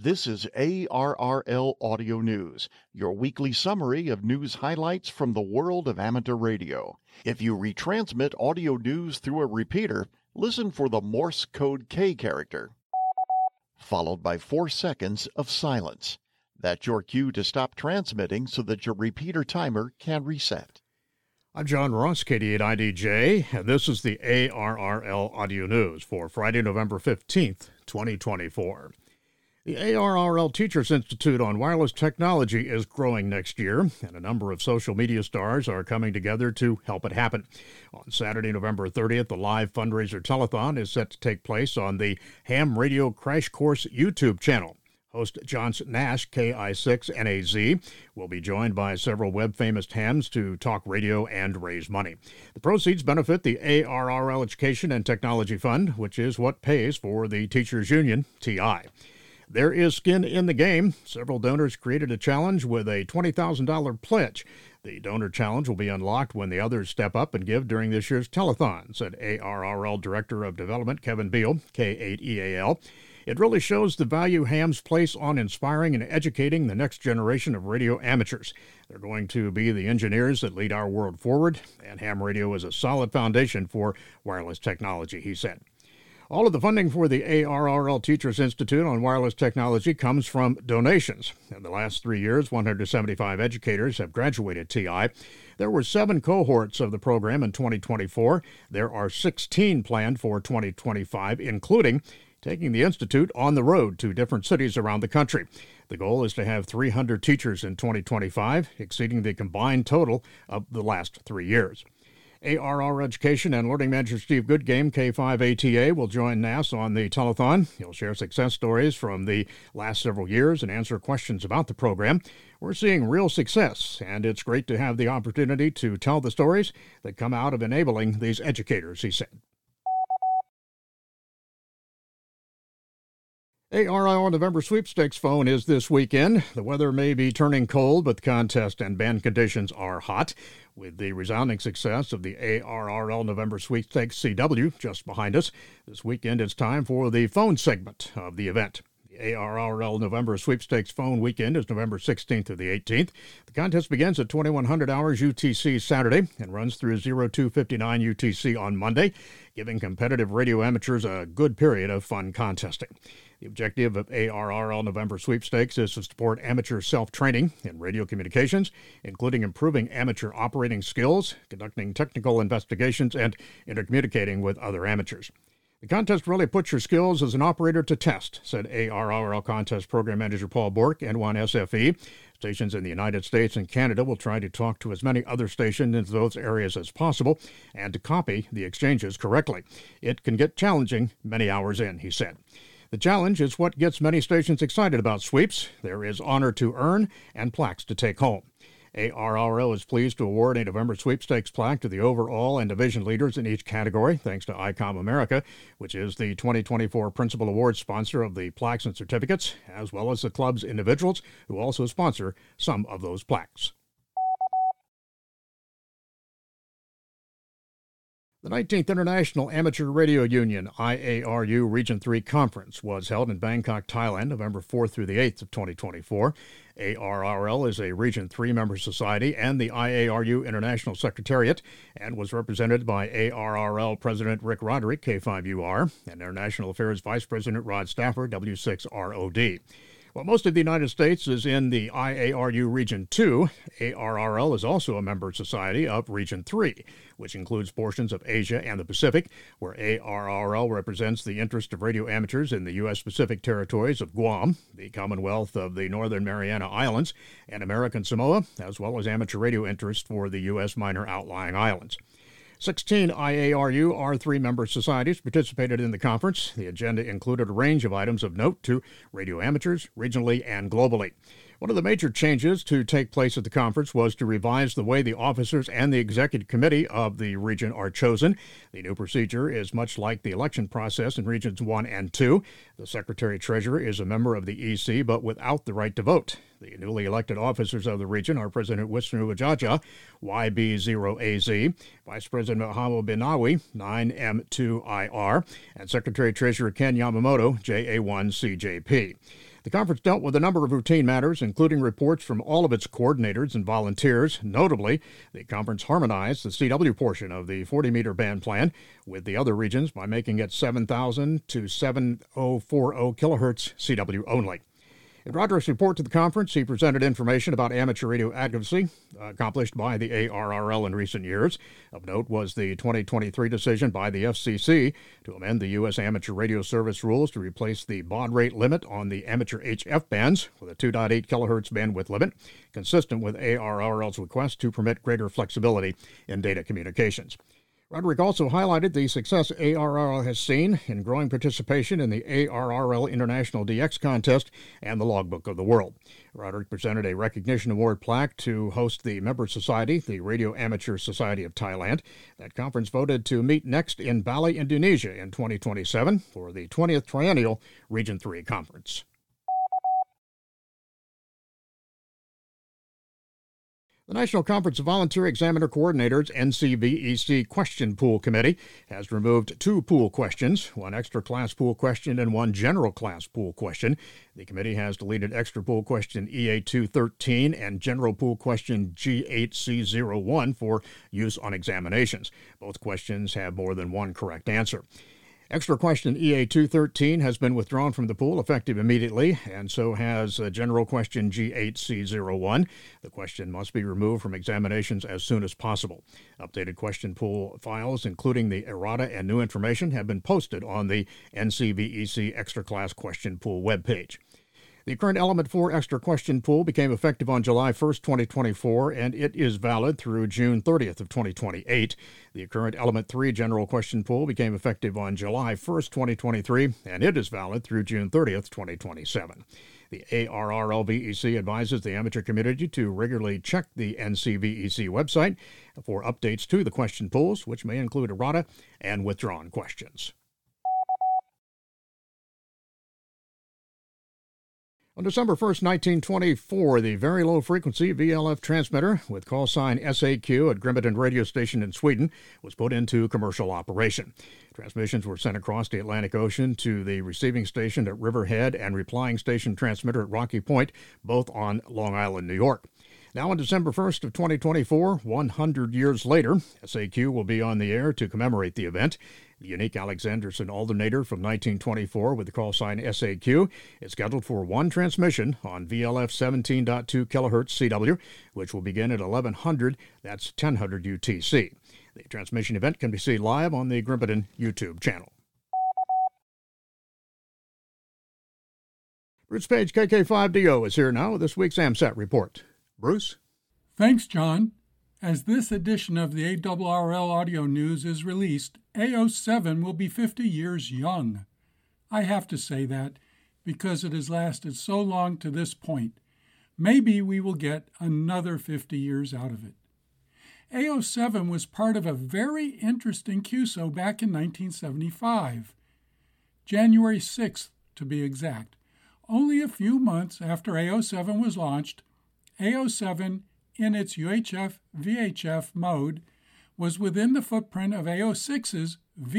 This is ARRL Audio News, your weekly summary of news highlights from the world of amateur radio. If you retransmit audio news through a repeater, listen for the Morse code K character, followed by 4 seconds of silence. That's your cue to stop transmitting so that your repeater timer can reset. I'm John Ross, KD8IDJ, and this is the ARRL Audio News for Friday, November 15th, 2024. The ARRL Teachers Institute on Wireless Technology is growing next year, and a number of social media stars are coming together to help it happen. On Saturday, November 30th, the live fundraiser telethon is set to take place on the Ham Radio Crash Course YouTube channel. Host John Nash, KI6NAZ, will be joined by several web-famous hams to talk radio and raise money. The proceeds benefit the ARRL Education and Technology Fund, which is what pays for the Teachers Union, TI. There is skin in the game. Several donors created a challenge with a $20,000 pledge. The donor challenge will be unlocked when the others step up and give during this year's telethon, said ARRL Director of Development Kevin Beal, K8EAL. It really shows the value hams place on inspiring and educating the next generation of radio amateurs. They're going to be the engineers that lead our world forward, and ham radio is a solid foundation for wireless technology, he said. All of the funding for the ARRL Teachers Institute on Wireless Technology comes from donations. In the last 3 years, 175 educators have graduated TI. There were 7 cohorts of the program in 2024. There are 16 planned for 2025, including taking the Institute on the road to different cities around the country. The goal is to have 300 teachers in 2025, exceeding the combined total of the last 3 years. ARR Education and Learning Manager Steve Goodgame, K5ATA, will join NAS on the telethon. He'll share success stories from the last several years and answer questions about the program. We're seeing real success, and it's great to have the opportunity to tell the stories that come out of enabling these educators, he said. ARRL November Sweepstakes phone is this weekend. The weather may be turning cold, but the contest and band conditions are hot. With the resounding success of the ARRL November Sweepstakes CW just behind us, this weekend it's time for the phone segment of the event. The ARRL November Sweepstakes phone weekend is November 16th through the 18th. The contest begins at 2100 hours UTC Saturday and runs through 0259 UTC on Monday, giving competitive radio amateurs a good period of fun contesting. The objective of ARRL November Sweepstakes is to support amateur self-training in radio communications, including improving amateur operating skills, conducting technical investigations, and intercommunicating with other amateurs. The contest really puts your skills as an operator to test, said ARRL Contest Program Manager Paul Bork, N1SFE. Stations in the United States and Canada will try to talk to as many other stations in those areas as possible and to copy the exchanges correctly. It can get challenging many hours in, he said. The challenge is what gets many stations excited about sweeps. There is honor to earn and plaques to take home. ARRL is pleased to award a November Sweepstakes plaque to the overall and division leaders in each category, thanks to ICOM America, which is the 2024 principal award sponsor of the plaques and certificates, as well as the club's individuals who also sponsor some of those plaques. The 19th International Amateur Radio Union, IARU Region 3 Conference, was held in Bangkok, Thailand, November 4th through the 8th of 2024. ARRL is a Region 3 member society and the IARU International Secretariat, and was represented by ARRL President Rick Roderick, K5UR, and International Affairs Vice President Rod Stafford, W6ROD. While most of the United States is in the IARU Region 2, ARRL is also a member society of Region 3, which includes portions of Asia and the Pacific, where ARRL represents the interest of radio amateurs in the U.S. Pacific territories of Guam, the Commonwealth of the Northern Mariana Islands, and American Samoa, as well as amateur radio interest for the U.S. minor outlying islands. 16 IARU R3 member societies participated in the conference. The agenda included a range of items of note to radio amateurs, regionally and globally. One of the major changes to take place at the conference was to revise the way the officers and the executive committee of the region are chosen. The new procedure is much like the election process in Regions 1 and 2. The Secretary-Treasurer is a member of the EC, but without the right to vote. The newly elected officers of the region are President Wisnu Ajaja, YB0AZ, Vice President Mahamo Binawi, 9M2IR, and Secretary-Treasurer Ken Yamamoto, JA1CJP. The conference dealt with a number of routine matters, including reports from all of its coordinators and volunteers. Notably, the conference harmonized the CW portion of the 40-meter band plan with the other regions by making it 7,000 to 7,040 kilohertz CW only. In Roderick's report to the conference, he presented information about amateur radio advocacy accomplished by the ARRL in recent years. Of note was the 2023 decision by the FCC to amend the U.S. amateur radio service rules to replace the baud rate limit on the amateur HF bands with a 2.8 kilohertz bandwidth limit, consistent with ARRL's request to permit greater flexibility in data communications. Roderick also highlighted the success ARRL has seen in growing participation in the ARRL International DX Contest and the Logbook of the World. Roderick presented a recognition award plaque to host the member society, the Radio Amateur Society of Thailand. That conference voted to meet next in Bali, Indonesia in 2027 for the 20th Triennial Region 3 Conference. The National Conference of Volunteer Examiner Coordinators, NCVEC Question Pool Committee, has removed 2 pool questions, 1 extra class pool question and 1 general class pool question. The committee has deleted extra pool question EA213 and general pool question G8C01 for use on examinations. Both questions have more than 1 correct answer. Extra question EA213 has been withdrawn from the pool effective immediately, and so has general question G8C01. The question must be removed from examinations as soon as possible. Updated question pool files, including the errata and new information, have been posted on the NCVEC Extra Class Question Pool webpage. The current Element 4 Extra Question Pool became effective on July 1st, 2024, and it is valid through June 30th of 2028. The current Element 3 General Question Pool became effective on July 1st, 2023, and it is valid through June 30th, 2027. The ARRL-VEC advises the amateur community to regularly check the NCVEC website for updates to the question pools, which may include errata and withdrawn questions. On December 1st, 1924, the very low-frequency VLF transmitter with call sign SAQ at Grimeton radio station in Sweden was put into commercial operation. Transmissions were sent across the Atlantic Ocean to the receiving station at Riverhead and replying station transmitter at Rocky Point, both on Long Island, New York. Now on December 1st of 2024, 100 years later, SAQ will be on the air to commemorate the event. The unique Alexanderson alternator from 1924 with the call sign SAQ is scheduled for 1 transmission on VLF 17.2 kHz CW, which will begin at 1100, that's 1000 UTC. The transmission event can be seen live on the Grimeton YouTube channel. Bruce Page, KK5DO, is here now with this week's AMSAT report. Bruce? Thanks, John. As this edition of the ARRL Audio News is released, A07 will be 50 years young. I have to say that because it has lasted so long to this point. Maybe we will get another 50 years out of it. A07 was part of a very interesting QSO back in 1975, January 6th to be exact. Only a few months after A07 was launched, A07 in its UHF-VHF mode was within the footprint of A06's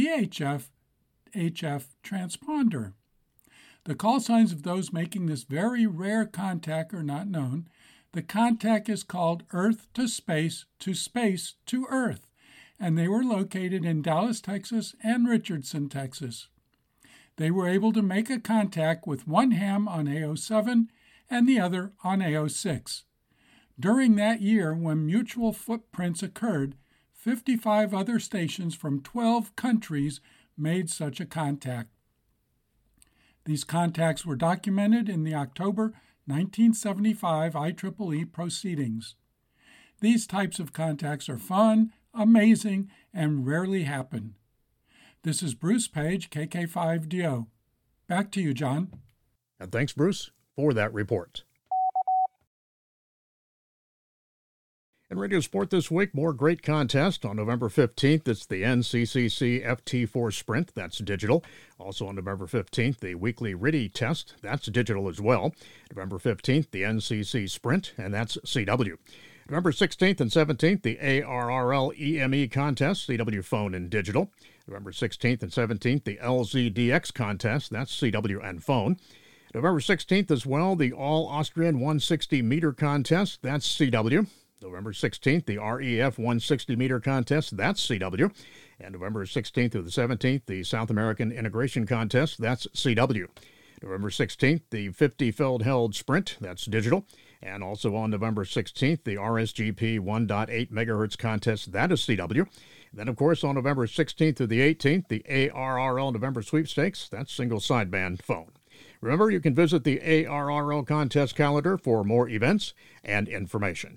VHF-HF transponder. The call signs of those making this very rare contact are not known. The contact is called Earth to Space to Earth, and they were located in Dallas, Texas and Richardson, Texas. They were able to make a contact with one ham on A07 and the other on A06. During that year, when mutual footprints occurred, 55 other stations from 12 countries made such a contact. These contacts were documented in the October 1975 IEEE proceedings. These types of contacts are fun, amazing, and rarely happen. This is Bruce Page, KK5DO. Back to you, John. And thanks, Bruce, for that report. In Radio Sport this week, more great contests. On November 15th, it's the NCCC FT4 Sprint. That's digital. Also on November 15th, the weekly RIDI test. That's digital as well. November 15th, the NCC Sprint, and that's CW. November 16th and 17th, the ARRL EME contest, CW phone and digital. November 16th and 17th, the LZDX contest. That's CW and phone. November 16th as well, the All-Austrian 160-meter contest. That's CW. November 16th, the REF 160-meter contest, that's CW. And November 16th through the 17th, the South American Integration Contest, that's CW. November 16th, the 50 Feldheld Sprint, that's digital. And also on November 16th, the RSGP 1.8 megahertz contest, that is CW. And then, of course, on November 16th through the 18th, the ARRL November Sweepstakes, that's single sideband phone. Remember, you can visit the ARRL contest calendar for more events and information.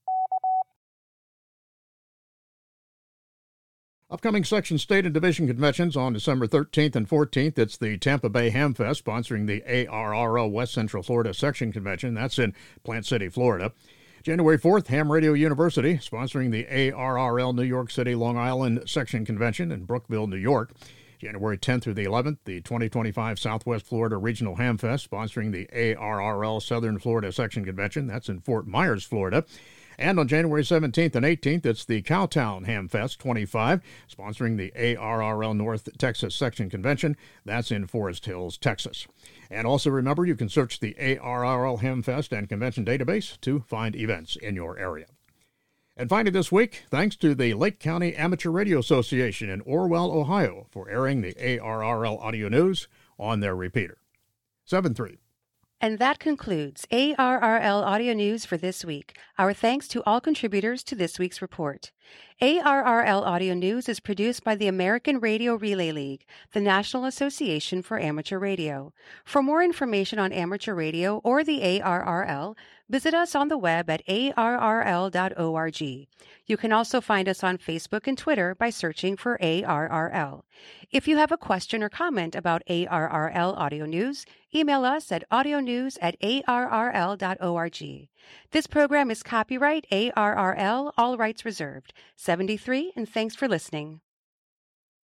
Upcoming section, state, and division conventions on December 13th and 14th. It's the Tampa Bay Hamfest, sponsoring the ARRL West Central Florida Section Convention. That's in Plant City, Florida. January 4th, Ham Radio University, sponsoring the ARRL New York City, Long Island Section Convention in Brookville, New York. January 10th through the 11th, the 2025 Southwest Florida Regional Hamfest, sponsoring the ARRL Southern Florida Section Convention. That's in Fort Myers, Florida. And on January 17th and 18th, it's the Cowtown Hamfest 25, sponsoring the ARRL North Texas Section Convention. That's in Forest Hills, Texas. And also remember, you can search the ARRL Hamfest and Convention database to find events in your area. And finally this week, thanks to the Lake County Amateur Radio Association in Orwell, Ohio, for airing the ARRL audio news on their repeater. 7-3. And that concludes ARRL Audio News for this week. Our thanks to all contributors to this week's report. ARRL Audio News is produced by the American Radio Relay League, the National Association for Amateur Radio. For more information on amateur radio or the ARRL, visit us on the web at arrl.org. You can also find us on Facebook and Twitter by searching for ARRL. If you have a question or comment about ARRL Audio News, email us at audionews@arrl.org. This program is copyright ARRL, all rights reserved. 73, and thanks for listening.